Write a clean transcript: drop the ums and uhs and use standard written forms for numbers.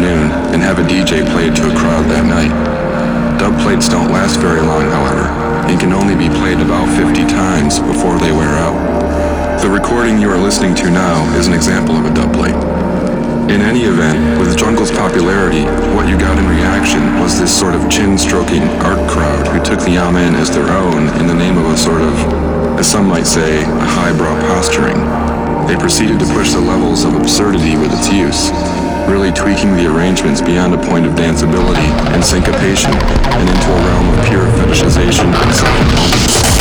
afternoon and have a DJ play it to a crowd that night. Dub plates don't last very long, however, and can only be played about 50 times before they wear out. The recording you are listening to now is an example of a dub plate. In any event, with Jungle's popularity, what you got in reaction was this sort of chin-stroking art crowd who took the Amen as their own in the name of a sort of, as some might say, a highbrow posturing. They proceeded to push the levels of absurdity with its use, really tweaking the arrangements beyond a point of danceability and syncopation and into a realm of pure fetishization and self-indulgence.